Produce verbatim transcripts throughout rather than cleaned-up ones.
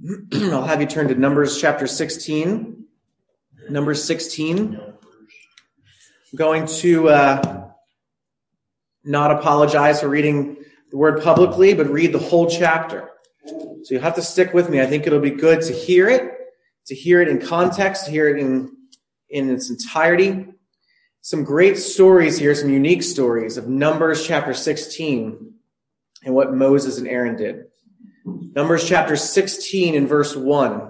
I'll have you turn to Numbers chapter sixteen. Numbers sixteen. I'm going to uh, not apologize for reading the word publicly, but read the whole chapter. So you'll have to stick with me. I think it'll be good to hear it, to hear it in context, to hear it in, in its entirety. Some great stories here, some unique stories of Numbers chapter sixteen and what Moses and Aaron did. Numbers chapter sixteen and verse one.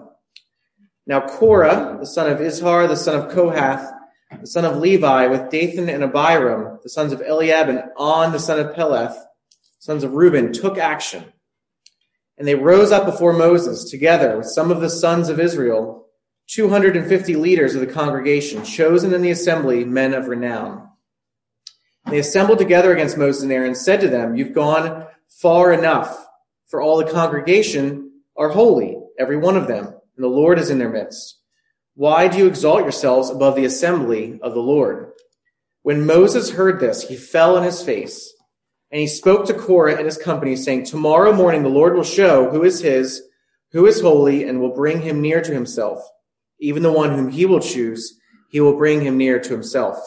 Now Korah, the son of Izhar, the son of Kohath, the son of Levi, with Dathan and Abiram, the sons of Eliab, and On, the son of Peleth, sons of Reuben, took action. And they rose up before Moses, together with some of the sons of Israel, two hundred fifty leaders of the congregation, chosen in the assembly, men of renown. And they assembled together against Moses and Aaron, and said to them, "You've gone far enough. For all the congregation are holy, every one of them, and the Lord is in their midst. Why do you exalt yourselves above the assembly of the Lord?" When Moses heard this, he fell on his face, and he spoke to Korah and his company, saying, "Tomorrow morning the Lord will show who is his, who is holy, and will bring him near to himself. Even the one whom he will choose, he will bring him near to himself.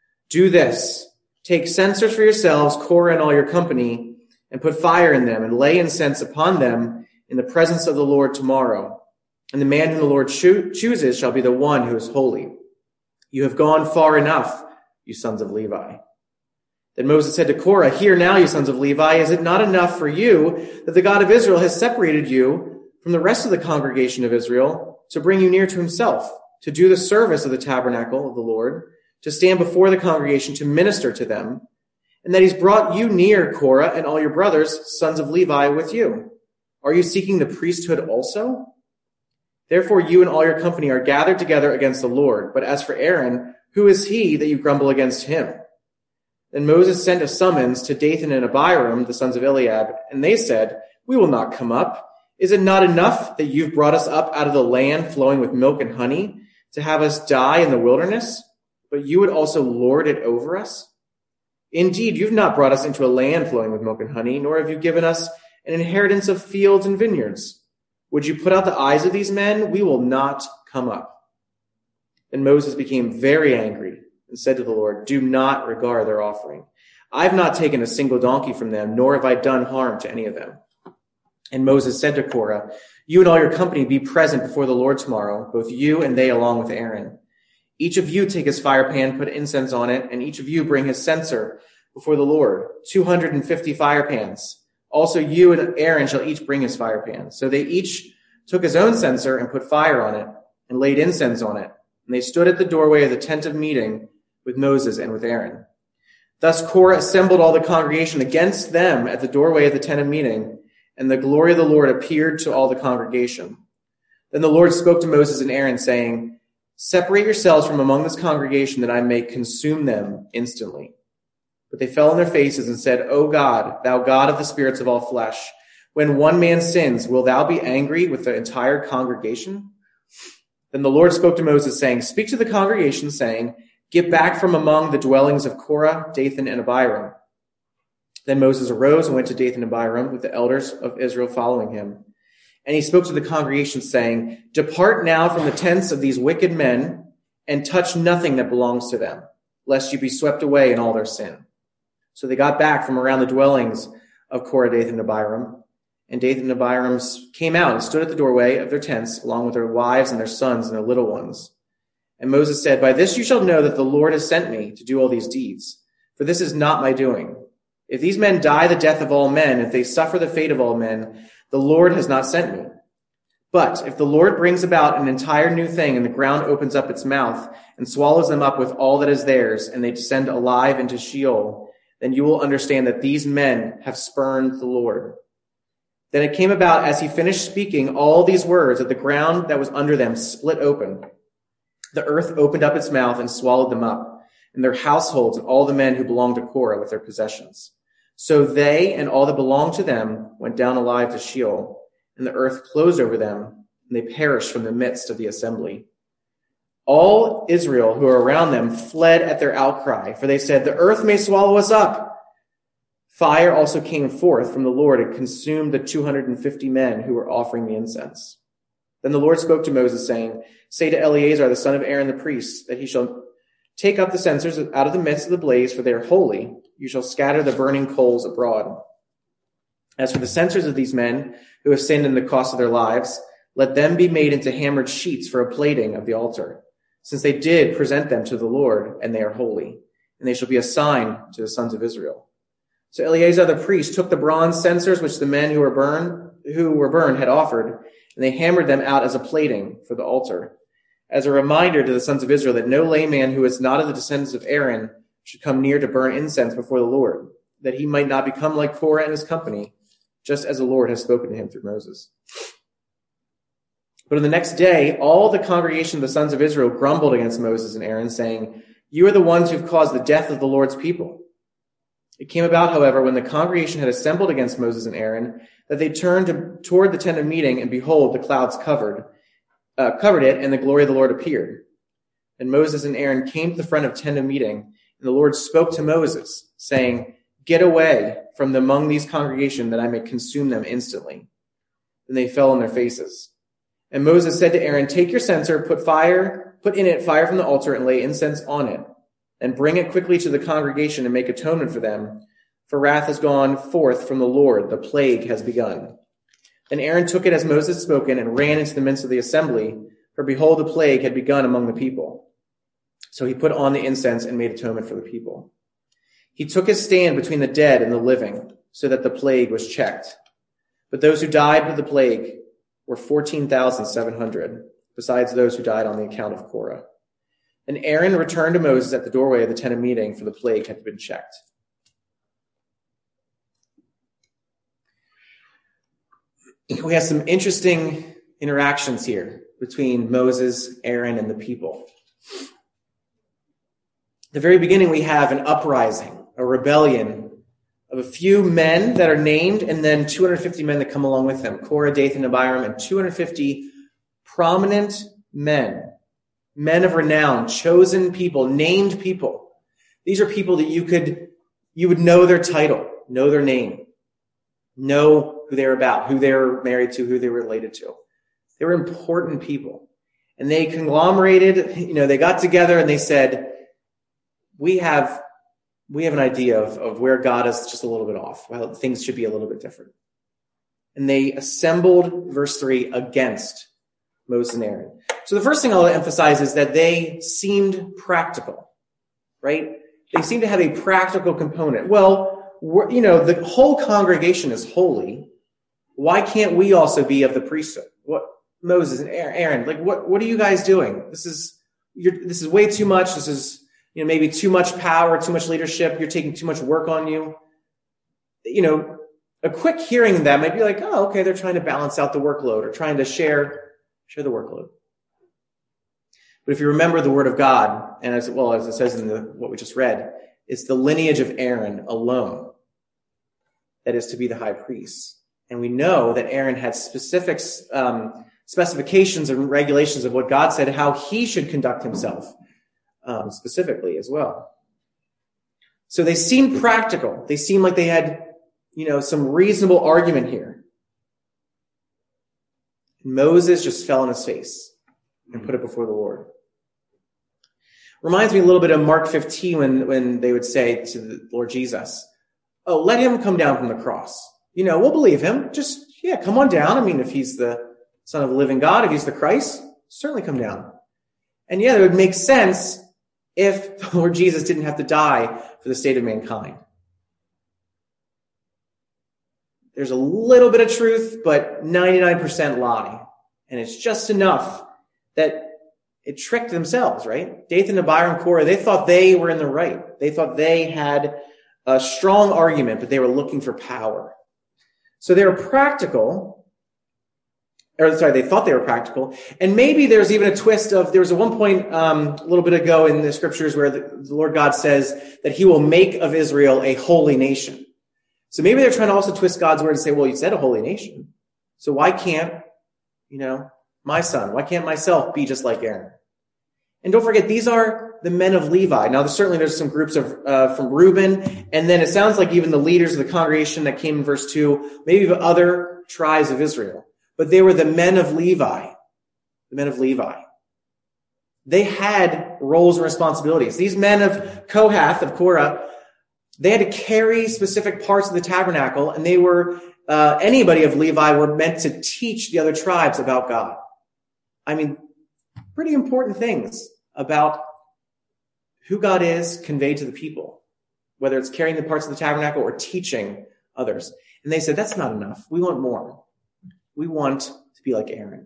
Do this, take censers for yourselves, Korah and all your company, and put fire in them, and lay incense upon them in the presence of the Lord tomorrow. And the man whom the Lord cho- chooses shall be the one who is holy. You have gone far enough, you sons of Levi." Then Moses said to Korah, "Hear now, you sons of Levi, is it not enough for you that the God of Israel has separated you from the rest of the congregation of Israel to bring you near to himself, to do the service of the tabernacle of the Lord, to stand before the congregation to minister to them, and that he's brought you near, Korah, and all your brothers, sons of Levi, with you? Are you seeking the priesthood also? Therefore you and all your company are gathered together against the Lord. But as for Aaron, who is he that you grumble against him?" Then Moses sent a summons to Dathan and Abiram, the sons of Eliab, and they said, "We will not come up. Is it not enough that you've brought us up out of the land flowing with milk and honey to have us die in the wilderness? But you would also lord it over us? Indeed, you've not brought us into a land flowing with milk and honey, nor have you given us an inheritance of fields and vineyards. Would you put out the eyes of these men? We will not come up." Then Moses became very angry and said to the Lord, "Do not regard their offering. I've not taken a single donkey from them, nor have I done harm to any of them." And Moses said to Korah, "You and all your company be present before the Lord tomorrow, both you and they along with Aaron. Each of you take his fire pan, put incense on it, and each of you bring his censer before the Lord, two hundred fifty fire pans. Also you and Aaron shall each bring his fire pan." So they each took his own censer and put fire on it and laid incense on it. And they stood at the doorway of the tent of meeting with Moses and with Aaron. Thus Korah assembled all the congregation against them at the doorway of the tent of meeting, and the glory of the Lord appeared to all the congregation. Then the Lord spoke to Moses and Aaron, saying, "Separate yourselves from among this congregation, that I may consume them instantly." But they fell on their faces and said, "O God, thou God of the spirits of all flesh, when one man sins, will thou be angry with the entire congregation?" Then the Lord spoke to Moses, saying, "Speak to the congregation, saying, Get back from among the dwellings of Korah, Dathan, and Abiram." Then Moses arose and went to Dathan and Abiram with the elders of Israel following him. And he spoke to the congregation, saying, "Depart now from the tents of these wicked men, and touch nothing that belongs to them, lest you be swept away in all their sin." So they got back from around the dwellings of Korah, Dathan, and Abiram. And Dathan and Abiram came out and stood at the doorway of their tents, along with their wives and their sons and their little ones. And Moses said, "By this you shall know that the Lord has sent me to do all these deeds, for this is not my doing. If these men die the death of all men, if they suffer the fate of all men, the Lord has not sent me. But if the Lord brings about an entire new thing, and the ground opens up its mouth and swallows them up with all that is theirs, and they descend alive into Sheol, then you will understand that these men have spurned the Lord." Then it came about, as he finished speaking all these words, that the ground that was under them split open. The earth opened up its mouth and swallowed them up, and their households and all the men who belonged to Korah with their possessions. So they and all that belonged to them went down alive to Sheol, and the earth closed over them, and they perished from the midst of the assembly. All Israel who were around them fled at their outcry, for they said, "The earth may swallow us up." Fire also came forth from the Lord and consumed the two hundred fifty men who were offering the incense. Then the Lord spoke to Moses, saying, say to Eleazar, the son of Aaron the priest, that he shall take up the censers out of the midst of the blaze, for they are holy. You shall scatter the burning coals abroad. As for the censers of these men who have sinned in the cost of their lives, let them be made into hammered sheets for a plating of the altar, since they did present them to the Lord, and they are holy, and they shall be a sign to the sons of Israel. So Eleazar the priest took the bronze censers which the men who were burned, who were burned had offered, and they hammered them out as a plating for the altar, as a reminder to the sons of Israel that no layman who is not of the descendants of Aaron should come near to burn incense before the Lord, that he might not become like Korah and his company, just as the Lord has spoken to him through Moses. But on the next day, all the congregation of the sons of Israel grumbled against Moses and Aaron, saying, you are the ones who have caused the death of the Lord's people. It came about, however, when the congregation had assembled against Moses and Aaron, that they turned to, toward the tent of meeting, and behold, the clouds covered, uh, covered it, and the glory of the Lord appeared. And Moses and Aaron came to the front of the tent of meeting, and the Lord spoke to Moses, saying, get away from among these congregation, that I may consume them instantly. Then they fell on their faces. And Moses said to Aaron, take your censer, put fire, put in it fire from the altar, and lay incense on it, and bring it quickly to the congregation and make atonement for them. For wrath has gone forth from the Lord, the plague has begun. Then Aaron took it as Moses had spoken, and ran into the midst of the assembly, for behold, the plague had begun among the people. So he put on the incense and made atonement for the people. He took his stand between the dead and the living, so that the plague was checked. But those who died with the plague were fourteen thousand seven hundred, besides those who died on the account of Korah. And Aaron returned to Moses at the doorway of the tent of meeting, for the plague had been checked. We have some interesting interactions here between Moses, Aaron, and the people. At the very beginning, we have an uprising, a rebellion of a few men that are named, and then two hundred fifty men that come along with them. Korah, Dathan, and Abiram, and two hundred fifty prominent men, men of renown, chosen people, named people. These are people that you could, you would know their title, know their name, know who they're about, who they're married to, who they're related to. They were important people. And they conglomerated, you know, they got together and they said, we have We have an idea of, of where God is just a little bit off. Well, things should be a little bit different. And they assembled, verse three, against Moses and Aaron. So the first thing I'll emphasize is that they seemed practical, right? They seem to have a practical component. Well, you know, the whole congregation is holy. Why can't we also be of the priesthood? What, Moses and Aaron, like, what, what are you guys doing? This is, you're, this is way too much. This is, you know, maybe too much power, too much leadership. You're taking too much work on you. You know, a quick hearing of that might be like, oh, okay, they're trying to balance out the workload or trying to share, share the workload. But if you remember the word of God, and as well as it says in the, what we just read, it's the lineage of Aaron alone that is to be the high priest. And we know that Aaron had specific um, specifications and regulations of what God said, how he should conduct himself. Um, specifically as well. So they seemed practical. They seemed like they had, you know, some reasonable argument here. Moses just fell on his face and put it before the Lord. Reminds me a little bit of Mark fifteen when, when they would say to the Lord Jesus, oh, let him come down from the cross. You know, we'll believe him. Just, yeah, come on down. I mean, if he's the Son of the living God, if he's the Christ, certainly come down. And yeah, it would make sense if the Lord Jesus didn't have to die for the state of mankind. There's a little bit of truth, but ninety-nine percent lie. And it's just enough that it tricked themselves, right? Dathan, Abiram, Korah, they thought they were in the right. They thought they had a strong argument, but they were looking for power. So they were practical. Or sorry, they thought they were practical. And maybe there's even a twist of, there was at one point um, a little bit ago in the scriptures where the, the Lord God says that he will make of Israel a holy nation. So maybe they're trying to also twist God's word and say, well, you said a holy nation. So why can't, you know, my son, why can't myself be just like Aaron? And don't forget, these are the men of Levi. Now, there's, certainly there's some groups of uh, from Reuben, and then it sounds like even the leaders of the congregation that came in verse two, maybe of other tribes of Israel. But they were the men of Levi. the men of Levi. They had roles and responsibilities. These men of Kohath, of Korah, they had to carry specific parts of the tabernacle, and they were, uh, anybody of Levi were meant to teach the other tribes about God. I mean, pretty important things about who God is conveyed to the people, whether it's carrying the parts of the tabernacle or teaching others. And they said, that's not enough. We want more. We want to be like Aaron.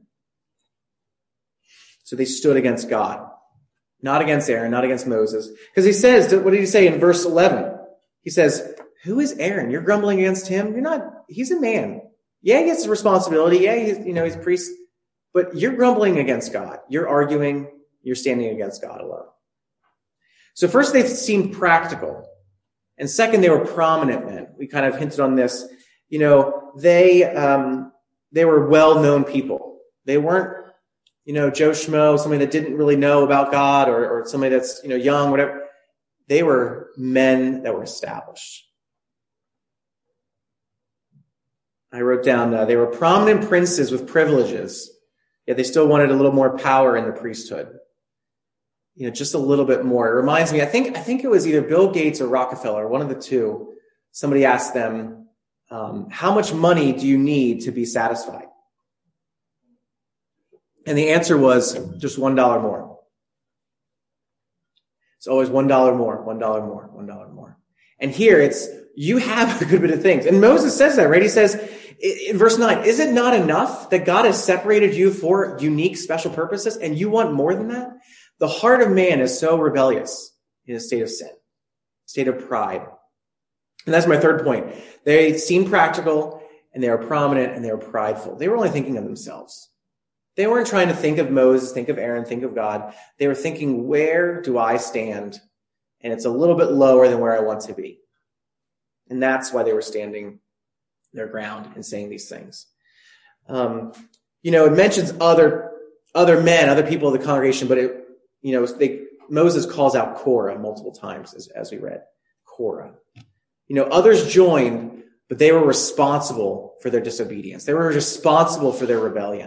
So they stood against God, not against Aaron, not against Moses. Because he says, what did he say in verse eleven? He says, who is Aaron? You're grumbling against him? You're not, he's a man. Yeah, he has a responsibility. Yeah, he's, you know, he's a priest. But you're grumbling against God. You're arguing. You're standing against God alone. So first, they seemed practical. And second, they were prominent men. We kind of hinted on this. You know, they, um, they were well-known people. They weren't, you know, Joe Schmo, somebody that didn't really know about God, or, or somebody that's, you know, young, whatever. They were men that were established. I wrote down, uh, they were prominent princes with privileges, yet they still wanted a little more power in the priesthood. You know, just a little bit more. It reminds me, I think, I think it was either Bill Gates or Rockefeller, one of the two. Somebody asked them, um, how much money do you need to be satisfied? And the answer was just one dollar more. It's always one dollar more, one dollar more, one dollar more. And here it's, you have a good bit of things. And Moses says that, right? He says in verse nine, is it not enough that God has separated you for unique, special purposes, and you want more than that? The heart of man is so rebellious in a state of sin, state of pride. And that's my third point. They seemed practical, and they were prominent, and they were prideful. They were only thinking of themselves. They weren't trying to think of Moses, think of Aaron, think of God. They were thinking, where do I stand? And it's a little bit lower than where I want to be. And that's why they were standing their ground and saying these things. Um, you know, it mentions other other men, other people of the congregation, but it, you know, they, Moses calls out Korah multiple times, as, as we read. Korah. You know, others joined, but they were responsible for their disobedience. They were responsible for their rebellion.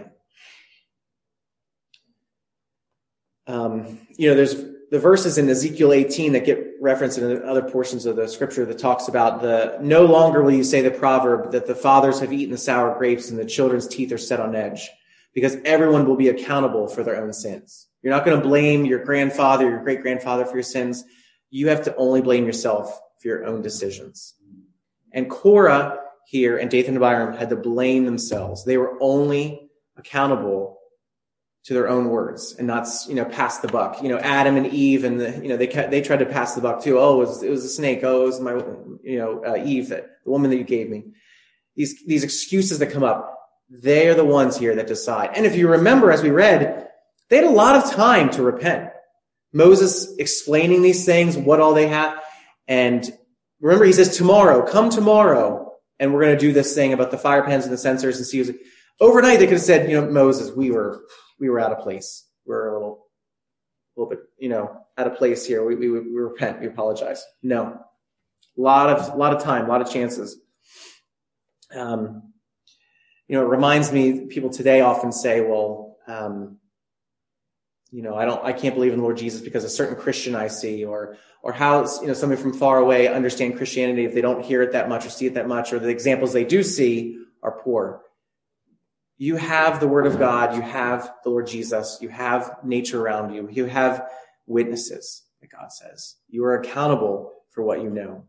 Um, you know, there's the verses in Ezekiel eighteen that get referenced in other portions of the scripture that talks about the, no longer will you say the proverb that the fathers have eaten the sour grapes and the children's teeth are set on edge, because everyone will be accountable for their own sins. You're not going to blame your grandfather, your great-grandfather for your sins. You have to only blame yourself for your own decisions. And Korah here and Dathan and Abiram had to blame themselves. They were only accountable to their own words and not, you know, pass the buck. You know, Adam and Eve, and the, you know, they they tried to pass the buck too. Oh, it was, it was a snake. Oh, it was my, you know, uh, Eve, that the woman that you gave me. These these excuses that come up, they are the ones here that decide. And if you remember, as we read, they had a lot of time to repent. Moses explaining these things, what all they have, and remember, he says tomorrow, come tomorrow, and we're going to do this thing about the fire pans and the censers and see. Overnight, they could have said, you know, Moses, we were. We were out of place. We're a little, a little bit, you know, out of place here. We, we, we repent. We apologize. No, a lot of, a lot of time, a lot of chances. Um, you know, it reminds me, people today often say, well, um, you know, I don't, I can't believe in the Lord Jesus because a certain Christian I see, or, or how, you know, somebody from far away understand Christianity if they don't hear it that much or see it that much, or the examples they do see are poor. You have the Word of God. You have the Lord Jesus. You have nature around you. You have witnesses, that God says. You are accountable for what you know.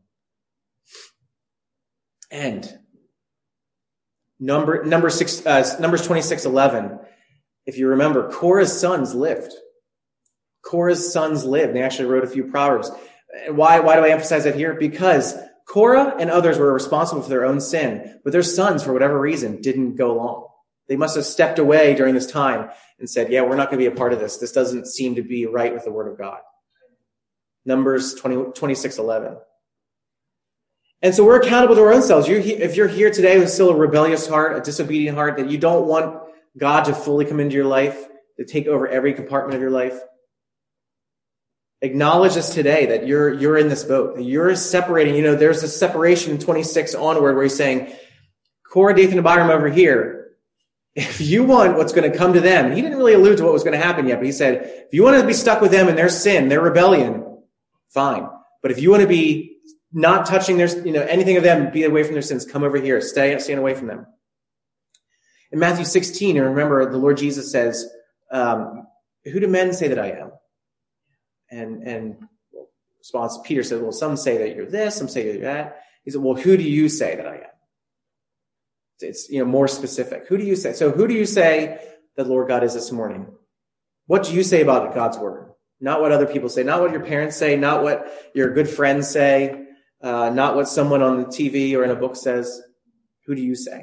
And number number six, uh, Numbers twenty-six eleven. If you remember, Korah's sons lived. Korah's sons lived. They actually wrote a few proverbs. And why? Why do I emphasize that here? Because Korah and others were responsible for their own sin, but their sons, for whatever reason, didn't go along. They must have stepped away during this time and said, yeah, we're not going to be a part of this. This doesn't seem to be right with the Word of God. Numbers twenty-six eleven. And so we're accountable to our own selves. You're, if you're here today with still a rebellious heart, a disobedient heart, that you don't want God to fully come into your life, to take over every compartment of your life, acknowledge this today, that you're you're in this boat. That you're separating. You know, there's a separation in twenty-six onward where he's saying, Korah, Dathan, and Abiram over here. if you want what's going to come to them, he didn't really allude to what was going to happen yet, but he said, if you want to be stuck with them in their sin, their rebellion, fine. But if you want to be not touching their, you know, anything of them, be away from their sins, come over here, stay, stand away from them. In Matthew sixteen, and remember, the Lord Jesus says, um, who do men say that I am? And, and response, Peter said, well, some say that you're this, some say you're that. He said, well, who do you say that I am? It's, you know, more specific. Who do you say? So who do you say that Lord God is this morning? What do you say about God's word? Not what other people say, not what your parents say, not what your good friends say, uh, not what someone on the T V or in a book says. Who do you say?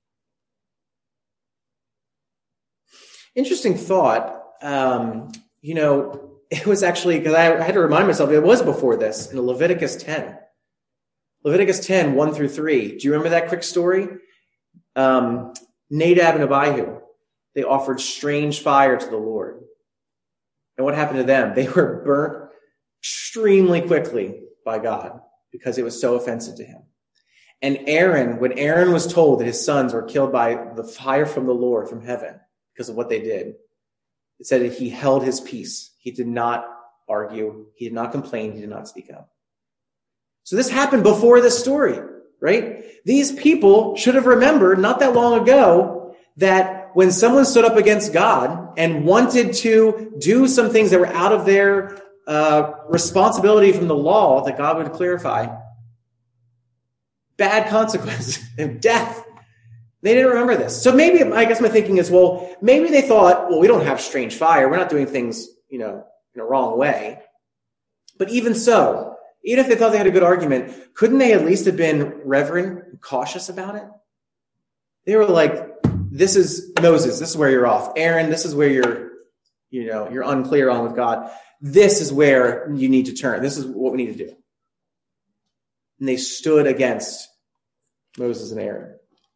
Interesting thought. Um, you know, it was actually, because I had to remind myself, it was before this, in Leviticus ten. Leviticus ten, one through three. Do you remember that quick story? Um, Nadab and Abihu, they offered strange fire to the Lord. And what happened to them? They were burnt extremely quickly by God because it was so offensive to him. And Aaron, when Aaron was told that his sons were killed by the fire from the Lord from heaven because of what they did, it said that he held his peace. He did not argue. He did not complain. He did not speak up. So this happened before this story, right? These people should have remembered not that long ago that when someone stood up against God and wanted to do some things that were out of their uh, responsibility from the law that God would clarify, bad consequences and death. They didn't remember this. So maybe, I guess my thinking is, well, maybe they thought, well, we don't have strange fire. We're not doing things, you know, in a wrong way. But even so, even if they thought they had a good argument, couldn't they at least have been reverent and cautious about it? They were like, this is Moses. This is where you're off. Aaron, this is where you're, you know, you're unclear on with God. This is where you need to turn. This is what we need to do. And they stood against Moses and Aaron.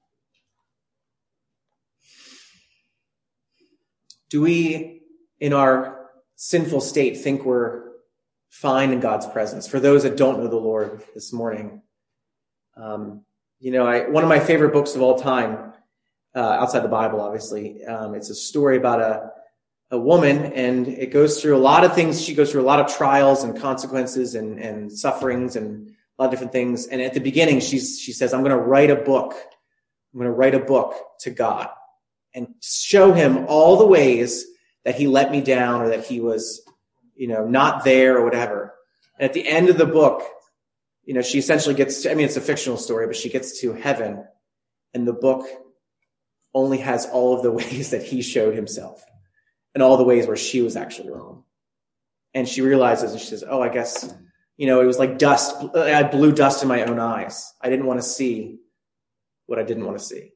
Do we, in our sinful state, think we're fine in God's presence? For those that don't know the Lord this morning, um, you know, I, one of my favorite books of all time, uh, outside the Bible, obviously, um, it's a story about a, a woman, and it goes through a lot of things. She goes through a lot of trials and consequences and, and sufferings and a lot of different things. And at the beginning, she's, she says, I'm going to write a book. I'm going to write a book to God and show him all the ways that he let me down or that he was, you know, not there or whatever. And at the end of the book, you know, she essentially gets to, I mean, it's a fictional story, but she gets to heaven, and the book only has all of the ways that he showed himself and all the ways where she was actually wrong. And she realizes, and she says, oh, I guess, you know, it was like dust. I blew dust in my own eyes. I didn't want to see what I didn't want to see.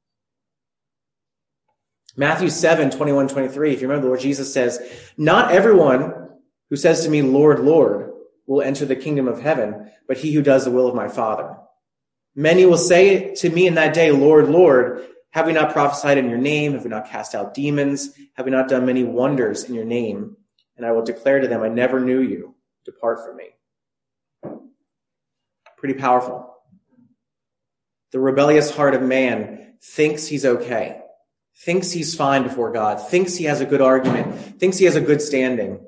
Matthew seven, twenty-one, twenty-three, if you remember, the Lord Jesus says, not everyone who says to me, Lord, Lord, will enter the kingdom of heaven, but he who does the will of my Father. Many will say to me in that day, Lord, Lord, have we not prophesied in your name? Have we not cast out demons? Have we not done many wonders in your name? And I will declare to them, I never knew you. Depart from me. Pretty powerful. The rebellious heart of man thinks he's okay, thinks he's fine before God, thinks he has a good argument, thinks he has a good standing.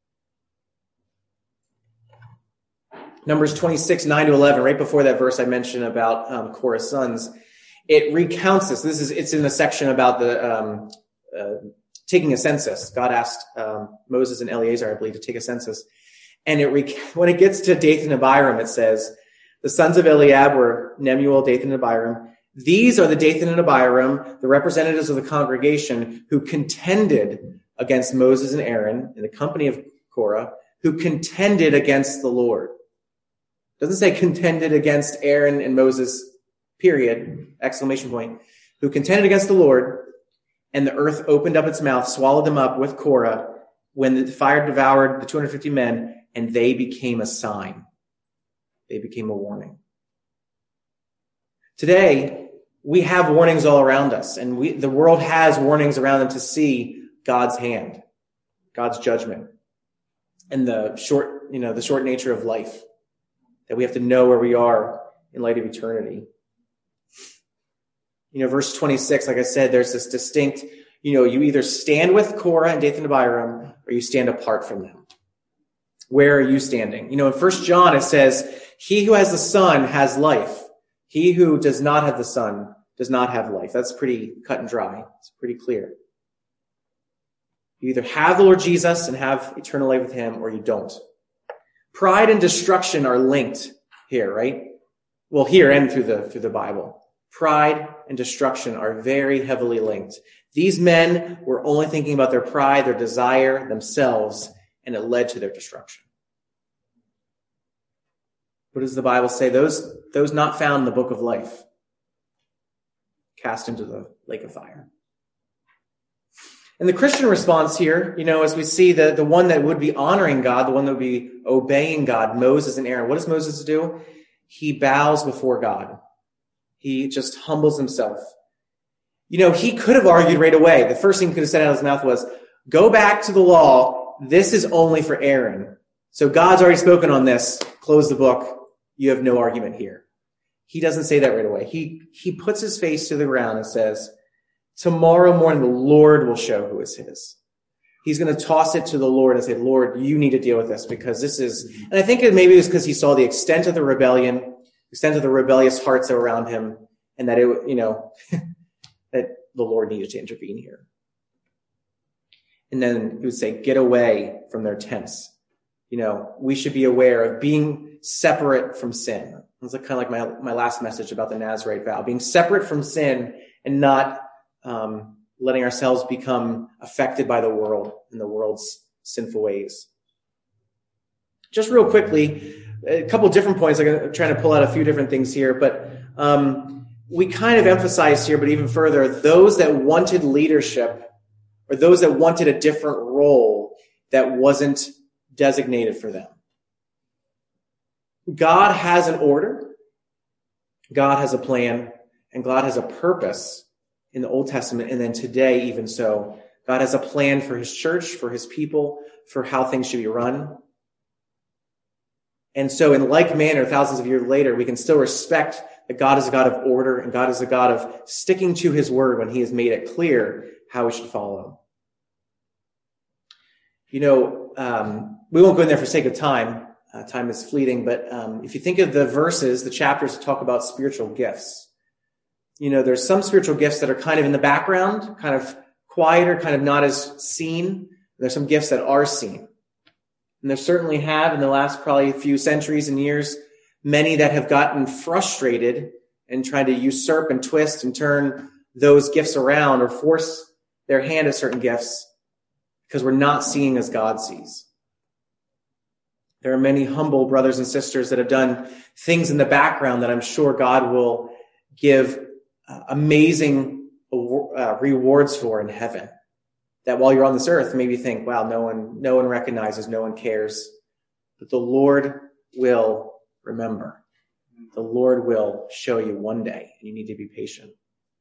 Numbers twenty-six, nine to eleven, right before that verse I mentioned about um, Korah's sons, it recounts this. This is, it's in the section about the um, uh, taking a census. God asked um, Moses and Eleazar, I believe, to take a census. And it rec- when it gets to Dathan and Abiram, it says, the sons of Eliab were Nemuel, Dathan, and Abiram. These are the Dathan and Abiram, the representatives of the congregation who contended against Moses and Aaron in the company of Korah, who contended against the Lord. It doesn't say contended against Aaron and Moses, period, exclamation point, who contended against the Lord, and the earth opened up its mouth, swallowed them up with Korah, when the fire devoured the two hundred fifty men, and they became a sign. They became a warning. Today, we have warnings all around us, and we, the world has warnings around them to see God's hand, God's judgment, and the short, you know, the short nature of life, that we have to know where we are in light of eternity. You know, verse twenty-six, like I said, there's this distinct, you know, you either stand with Korah and Dathan and Abiram, or you stand apart from them. Where are you standing? You know, in First John, it says, he who has the Son has life. He who does not have the Son does not have life. That's pretty cut and dry. It's pretty clear. You either have the Lord Jesus and have eternal life with him, or you don't. Pride and destruction are linked here, right? Well, here and through the, through the Bible. Pride and destruction are very heavily linked. These men were only thinking about their pride, their desire, themselves, and it led to their destruction. What does the Bible say? Those, those not found in the book of life, cast into the lake of fire. And the Christian response here, you know, as we see the, the one that would be honoring God, the one that would be obeying God, Moses and Aaron. What does Moses do? He bows before God. He just humbles himself. You know, he could have argued right away. The first thing he could have said out of his mouth was, go back to the law. This is only for Aaron. So God's already spoken on this. Close the book. You have no argument here. He doesn't say that right away. He, he puts his face to the ground and says, tomorrow morning, the Lord will show who is his. He's going to toss it to the Lord and say, Lord, you need to deal with this because this is, and I think it maybe it was because he saw the extent of the rebellion, extent of the rebellious hearts that were around him, and that it, you know, that the Lord needed to intervene here. And then he would say, get away from their tents. You know, we should be aware of being separate from sin. It's like, kind of like my, my last message about the Nazarite vow, being separate from sin and not um, letting ourselves become affected by the world and the world's sinful ways. Just real quickly, a couple different points. I'm trying to pull out a few different things here, but um, we kind of emphasize here, but even further, those that wanted leadership or those that wanted a different role that wasn't designated for them. God has an order, God has a plan, and God has a purpose in the Old Testament, and then today even so. God has a plan for his church, for his people, for how things should be run. And so in like manner, thousands of years later, we can still respect that God is a God of order, and God is a God of sticking to his word when he has made it clear how we should follow him. You know, um, we won't go in there for sake of time. Uh, time is fleeting, but um, if you think of the verses, the chapters that talk about spiritual gifts, you know, there's some spiritual gifts that are kind of in the background, kind of quieter, kind of not as seen. There's some gifts that are seen. And there certainly have, in the last probably few centuries and years, many that have gotten frustrated and tried to usurp and twist and turn those gifts around or force their hand at certain gifts because we're not seeing as God sees. There are many humble brothers and sisters that have done things in the background that I'm sure God will give uh, amazing uh, rewards for in heaven. That while you're on this earth, maybe you think, wow, no one, no one recognizes, no one cares. But the Lord will remember. The Lord will show you one day, and you need to be patient.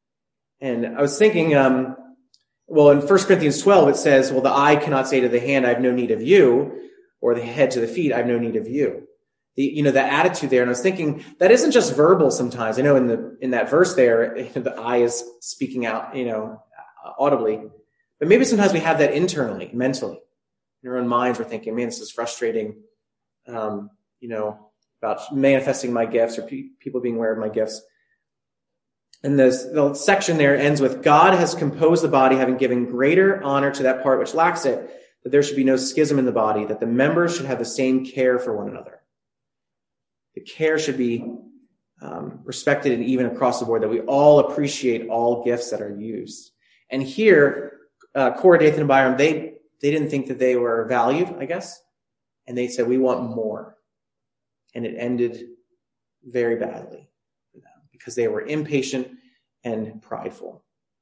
And I was thinking, um, well, in First Corinthians twelve, it says, well, the eye cannot say to the hand, I have no need of you, or the head to the feet, I have no need of you. The, you know, the attitude there. And I was thinking, that isn't just verbal sometimes. I know in the in that verse there, the eye is speaking out, you know, audibly. But maybe sometimes we have that internally, mentally. In our own minds, we're thinking, man, this is frustrating, um, you know, about manifesting my gifts or pe- people being aware of my gifts. And this, the section there ends with, God has composed the body, having given greater honor to that part which lacks it, that there should be no schism in the body, that the members should have the same care for one another. The care should be um, respected and even across the board, that we all appreciate all gifts that are used. And here, uh, Korah, Dathan, and Abiram, they, they didn't think that they were valued, I guess. And they said, we want more. And it ended very badly for them because they were impatient and prideful.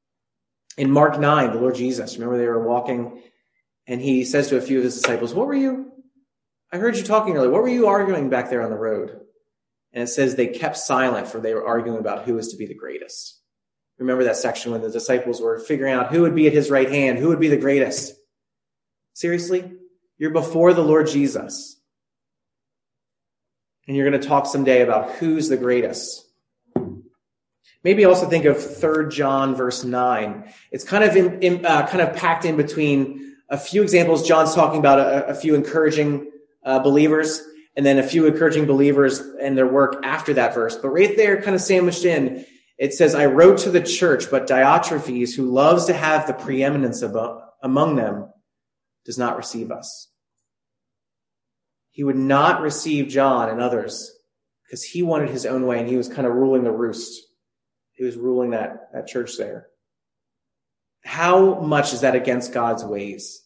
In Mark nine, the Lord Jesus, remember they were walking and he says to a few of his disciples, what were you, I heard you talking earlier, what were you arguing back there on the road? And it says they kept silent, for they were arguing about who was to be the greatest. Remember that section when the disciples were figuring out who would be at his right hand, who would be the greatest? Seriously? You're before the Lord Jesus. And you're going to talk someday about who's the greatest. Maybe also think of Third John verse nine. It's kind of in, in uh, kind of packed in between a few examples. John's talking about a, a few encouraging uh, believers, and then a few encouraging believers and their work after that verse. But right there, kind of sandwiched in, it says, I wrote to the church, but Diotrephes, who loves to have the preeminence above, among them, does not receive us. He would not receive John and others because he wanted his own way, and he was kind of ruling the roost. He was ruling that, that church there. How much is that against God's ways?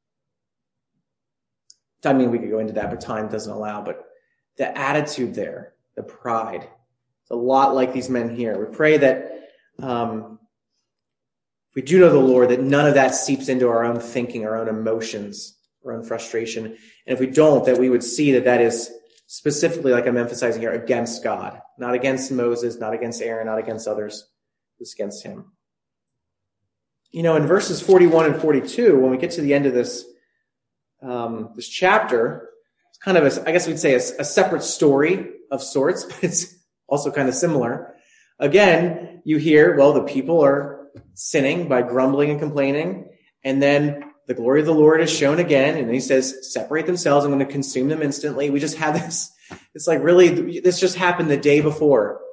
I mean, we could go into that, but time doesn't allow. But the attitude there, the pride, it's a lot like these men here. We pray that um, if we do know the Lord, that none of that seeps into our own thinking, our own emotions, our own frustration. And if we don't, that we would see that that is specifically, like I'm emphasizing here, against God. Not against Moses, not against Aaron, not against others. It's against him. You know, in verses forty-one and forty-two, when we get to the end of this um, this chapter, it's kind of, a, I guess we'd say, a, a separate story of sorts, but it's also kind of similar. Again, you hear, well, the people are sinning by grumbling and complaining, and then the glory of the Lord is shown again, and he says, separate themselves, I'm going to consume them instantly. We just had this. It's like, really, this just happened the day before.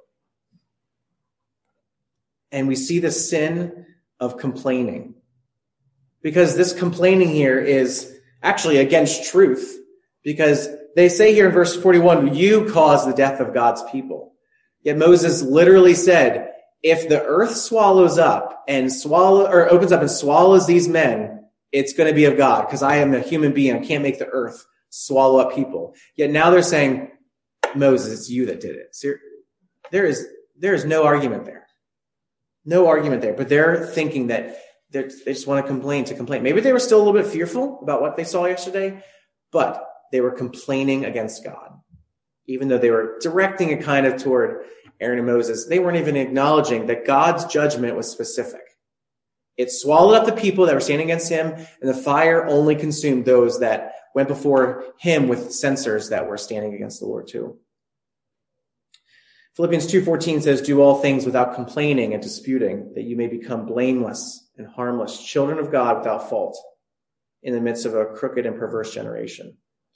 And we see the sin of complaining. Because this complaining here is actually against truth. Because they say here in verse forty-one, you caused the death of God's people. Yet Moses literally said, if the earth swallows up and swallow, or opens up and swallows these men, it's going to be of God, because I am a human being. I can't make the earth swallow up people. Yet now they're saying, Moses, it's you that did it. So there is, there is no argument there. No argument there. But they're thinking that they just want to complain to complain. Maybe they were still a little bit fearful about what they saw yesterday, but they were complaining against God. Even though they were directing it kind of toward Aaron and Moses, they weren't even acknowledging that God's judgment was specific. It swallowed up the people that were standing against him, and the fire only consumed those that went before him with censers that were standing against the Lord too. Philippians two fourteen says, do all things without complaining and disputing, that you may become blameless and harmless, children of God without fault, in the midst of a crooked and perverse generation.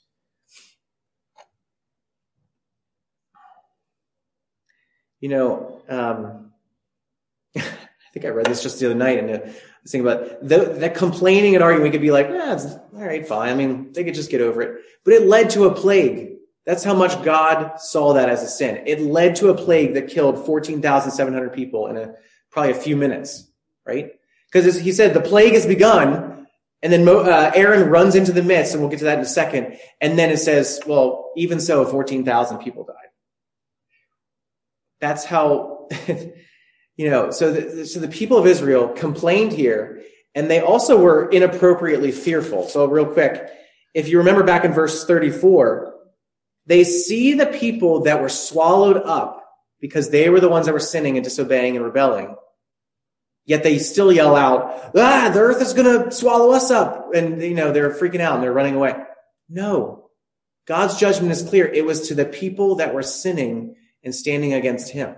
You know, um, I think I read this just the other night, and I was thinking about the, the complaining and arguing. We could be like, eh, it's, all right, fine. I mean, they could just get over it. But it led to a plague. That's how much God saw that as a sin. It led to a plague that killed fourteen thousand seven hundred people in a, probably a few minutes, right? Because he said the plague has begun, and then uh, Aaron runs into the midst, and we'll get to that in a second. And then it says, well, even so, fourteen thousand people died. That's how, you know, so the, so the people of Israel complained here, and they also were inappropriately fearful. So real quick, if you remember back in verse thirty-four, they see the people that were swallowed up because they were the ones that were sinning and disobeying and rebelling. Yet they still yell out, ah, the earth is going to swallow us up. And, you know, they're freaking out and they're running away. No, God's judgment is clear. It was to the people that were sinning and standing against him.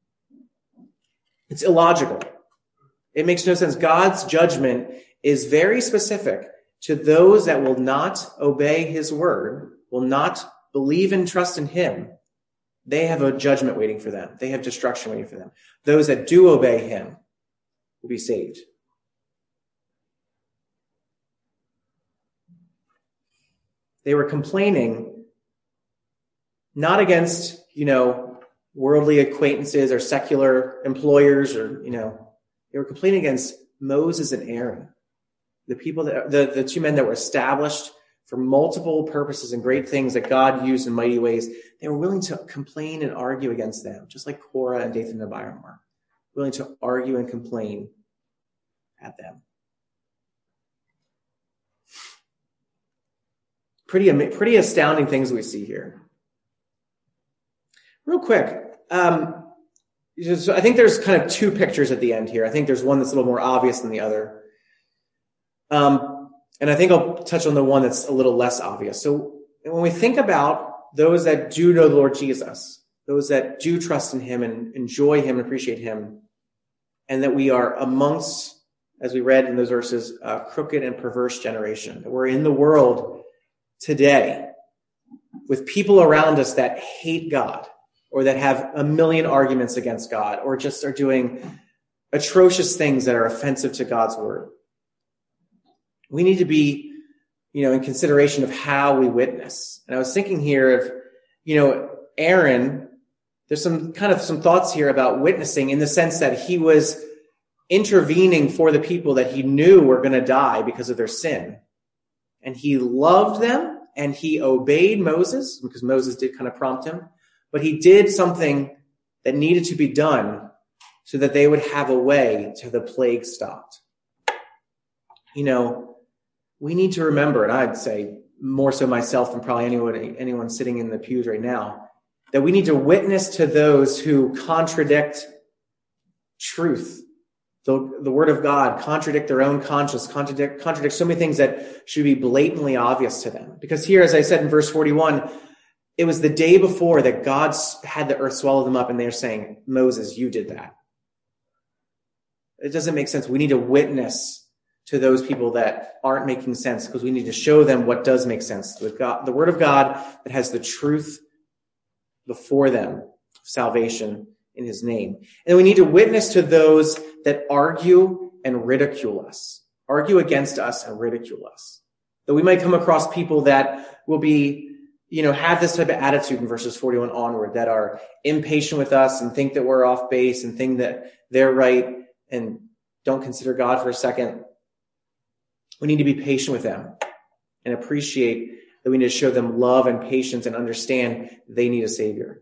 It's illogical. It makes no sense. God's judgment is very specific to those that will not obey his word, will not believe and trust in him. They have a judgment waiting for them. They have destruction waiting for them. Those that do obey him will be saved. They were complaining not against, you know, worldly acquaintances or secular employers, or, you know, they were complaining against Moses and Aaron, the people that, the, the two men that were established for multiple purposes and great things that God used in mighty ways. They were willing to complain and argue against them, just like Korah and Dathan and Abiram were willing to argue and complain at them. Pretty, pretty astounding things we see here. Real quick, um, so I think there's kind of two pictures at the end here. I think there's one that's a little more obvious than the other. Um, and I think I'll touch on the one that's a little less obvious. So when we think about those that do know the Lord Jesus, those that do trust in him and enjoy him and appreciate him, and that we are amongst, as we read in those verses, a crooked and perverse generation. That we're in the world today with people around us that hate God, or that have a million arguments against God, or just are doing atrocious things that are offensive to God's word. We need to be, you know, in consideration of how we witness. And I was thinking here of, you know, Aaron, there's some kind of some thoughts here about witnessing in the sense that he was intervening for the people that he knew were going to die because of their sin. And he loved them and he obeyed Moses, because Moses did kind of prompt him, but he did something that needed to be done so that they would have a way to have the plague stopped. You know, we need to remember, and I'd say more so myself than probably anyone, anyone sitting in the pews right now, that we need to witness to those who contradict truth, the, the word of God, contradict their own conscience, contradict, contradict so many things that should be blatantly obvious to them. Because here, as I said in verse forty-one, it was the day before that God had the earth swallow them up, and they're saying, Moses, you did that. It doesn't make sense. We need to witness to those people that aren't making sense, because we need to show them what does make sense. The, God, the word of God that has the truth before them, salvation in his name. And we need to witness to those that argue and ridicule us, argue against us and ridicule us. That we might come across people that will be, you know, have this type of attitude in verses forty-one onward, that are impatient with us and think that we're off base and think that they're right and don't consider God for a second. We need to be patient with them and appreciate that we need to show them love and patience and understand they need a savior.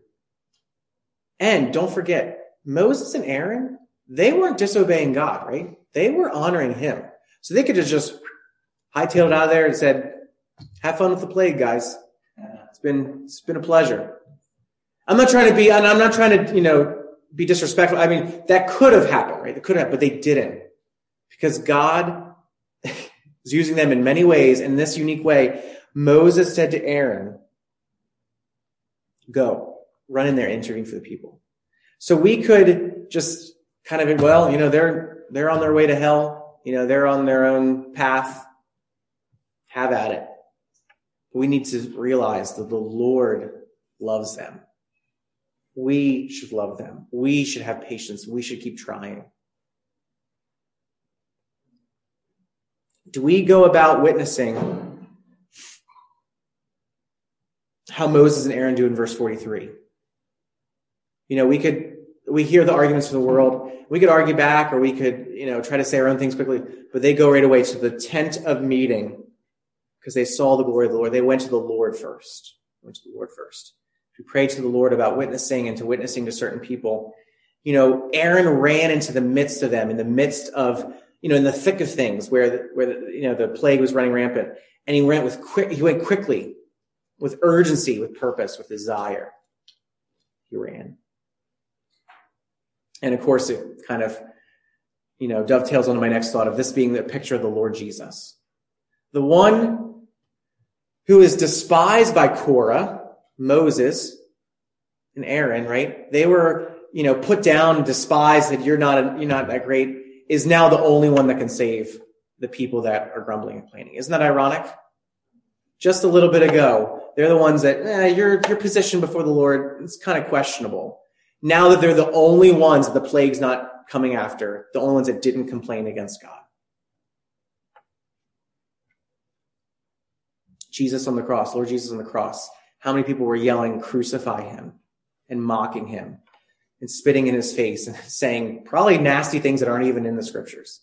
And don't forget, Moses and Aaron, they weren't disobeying God, right? They were honoring him. So they could have just hightailed it out of there and said, have fun with the plague, guys. It's been, it's been a pleasure. I'm not trying to be, and I'm not trying to, you know, be disrespectful. I mean, that could have happened, right? It could have, but they didn't, because God is using them in many ways. In this unique way, Moses said to Aaron, go, run in there, intervene for the people. So we could just kind of, well, you know, they're, they're on their way to hell. You know, they're on their own path. Have at it. But we need to realize that the Lord loves them. We should love them. We should have patience. We should keep trying. Do we go about witnessing how Moses and Aaron do in verse forty-three? You know, we could, we hear the arguments of the world. We could argue back, or we could, you know, try to say our own things quickly, but they go right away to the tent of meeting because they saw the glory of the Lord. They went to the Lord first. Went to the Lord first. We prayed to the Lord about witnessing and to witnessing to certain people. You know, Aaron ran into the midst of them, in the midst of, you know, in the thick of things where, the, where the, you know, the plague was running rampant. And he went with quick, he went quickly, with urgency, with purpose, with desire. He ran. And of course, it kind of, you know, dovetails onto my next thought of this being the picture of the Lord Jesus. The one who is despised by Korah, Moses and Aaron, right? They were, you know, put down, despised, that you're not, a, you're not that great, is now the only one that can save the people that are grumbling and complaining. Isn't that ironic? Just a little bit ago, they're the ones that, eh, your, your position before the Lord, it's kind of questionable. Now that they're the only ones that the plague's not coming after, the only ones that didn't complain against God. Jesus on the cross, Lord Jesus on the cross. How many people were yelling, crucify him, and mocking him, and spitting in his face, and saying probably nasty things that aren't even in the scriptures.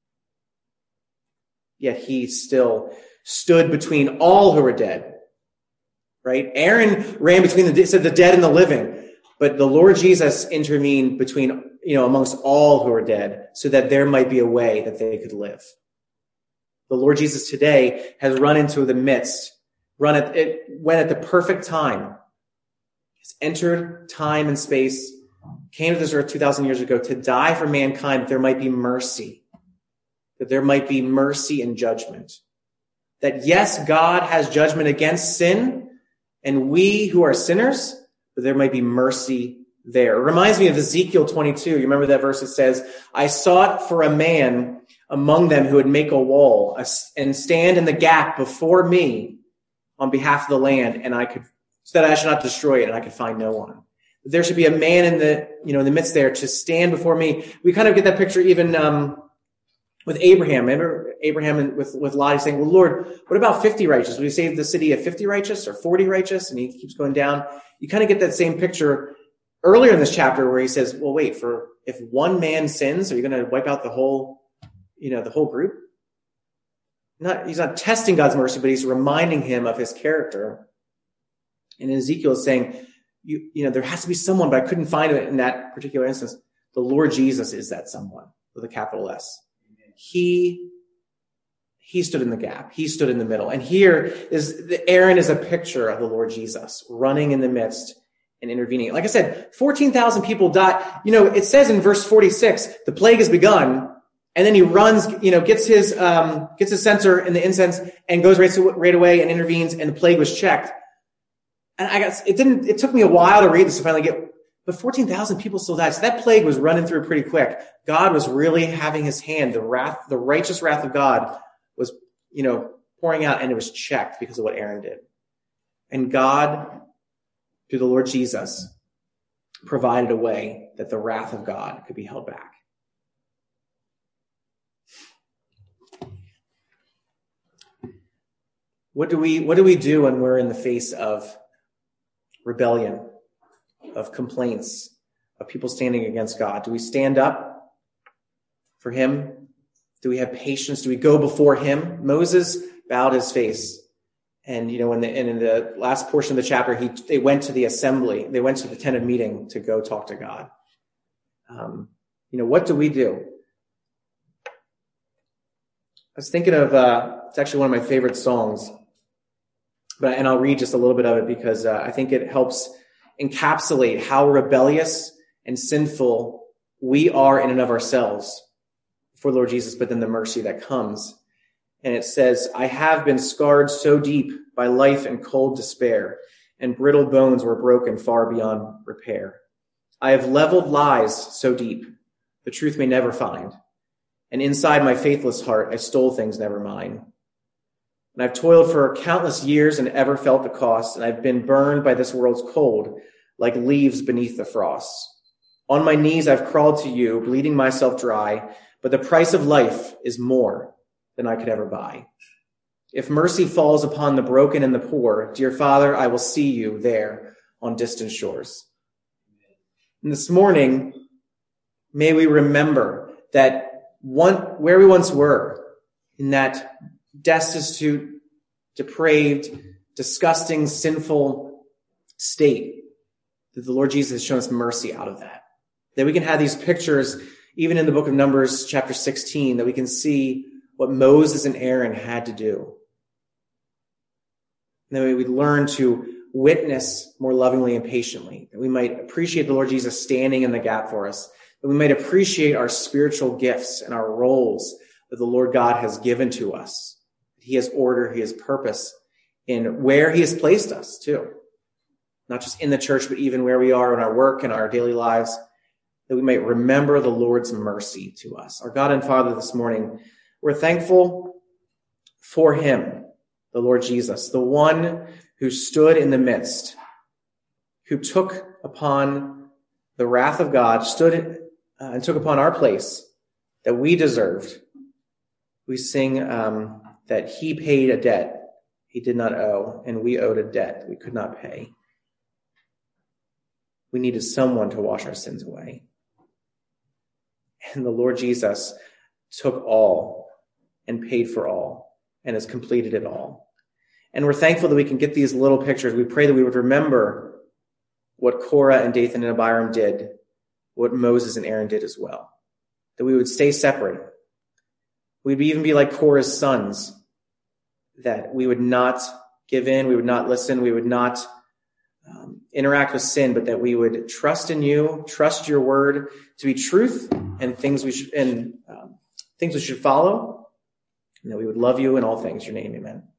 Yet he still stood between all who were dead, right? Aaron ran between the, said the dead and the living, but the Lord Jesus intervened between, you know, amongst all who are dead, so that there might be a way that they could live. The Lord Jesus today has run into the midst, run at it, went at the perfect time. He's entered time and space, came to this earth two thousand years ago to die for mankind, that there might be mercy, that there might be mercy and judgment. That yes, God has judgment against sin, and we who are sinners, but there might be mercy there. It reminds me of Ezekiel twenty-two. You remember that verse that says, I sought for a man among them who would make a wall and stand in the gap before me on behalf of the land, and I could, so that I should not destroy it, and I could find no one. There should be a man in the, you know, in the midst there to stand before me. We kind of get that picture even um, with Abraham. Remember Abraham and with, with Lot, he's saying, well, Lord, what about fifty righteous? Would you save the city of fifty righteous or forty righteous? And he keeps going down. You kind of get that same picture earlier in this chapter where he says, well, wait, for if one man sins, are you going to wipe out the whole, you know, the whole group? Not, he's not testing God's mercy, but he's reminding him of his character. And Ezekiel is saying, you, you know, there has to be someone, but I couldn't find it in that particular instance. The Lord Jesus is that someone with a capital S. He, he stood in the gap. He stood in the middle. And here is the Aaron is a picture of the Lord Jesus running in the midst and intervening. Like I said, fourteen thousand people died. You know, it says in verse forty-six, the plague has begun. And then he runs, you know, gets his, um, gets his censer in the incense and goes right, to, right away and intervenes, and the plague was checked. And I got, it didn't, it took me a while to read this to finally get, but fourteen thousand people still died. So that plague was running through pretty quick. God was really having his hand, the wrath, the righteous wrath of God was, you know, pouring out, and it was checked because of what Aaron did. And God, through the Lord Jesus, provided a way that the wrath of God could be held back. What do we, what do we do when we're in the face of rebellion, of complaints, of people standing against God? Do we stand up for him? Do we have patience? Do we go before him? Moses bowed his face. And, you know, in the, and in the last portion of the chapter, he, they went to the assembly. They went to the tent of meeting to go talk to God. Um, you know, what do we do? I was thinking of, uh, it's actually one of my favorite songs. But, and I'll read just a little bit of it because uh, I think it helps encapsulate how rebellious and sinful we are in and of ourselves for Lord Jesus, but then the mercy that comes. And it says, I have been scarred so deep by life and cold despair, and brittle bones were broken far beyond repair. I have leveled lies so deep, the truth may never find. And inside my faithless heart, I stole things never mine. And I've toiled for countless years and ever felt the cost, and I've been burned by this world's cold, like leaves beneath the frost. On my knees I've crawled to you, bleeding myself dry, but the price of life is more than I could ever buy. If mercy falls upon the broken and the poor, dear Father, I will see you there on distant shores. And this morning, may we remember that one, where we once were, in that destitute, depraved, disgusting, sinful state, that the Lord Jesus has shown us mercy out of that. That we can have these pictures, even in the book of Numbers, chapter sixteen, that we can see what Moses and Aaron had to do. And then we learn to witness more lovingly and patiently, that we might appreciate the Lord Jesus standing in the gap for us, that we might appreciate our spiritual gifts and our roles that the Lord God has given to us. He has order, he has purpose in where he has placed us too. Not just in the church, but even where we are in our work and our daily lives, that we might remember the Lord's mercy to us. Our God and Father, this morning, we're thankful for him, the Lord Jesus, the one who stood in the midst, who took upon the wrath of God, stood uh, and took upon our place that we deserved. We sing um, that he paid a debt he did not owe, and we owed a debt we could not pay. We needed someone to wash our sins away. And the Lord Jesus took all and paid for all and has completed it all. And we're thankful that we can get these little pictures. We pray that we would remember what Korah and Dathan and Abiram did, what Moses and Aaron did as well. That we would stay separate. We'd even be like Korah's sons, that we would not give in, we would not listen, we would not um, interact with sin, but that we would trust in you, trust your word to be truth and things we should and um, things we should follow, and that we would love you in all things. Your name, amen.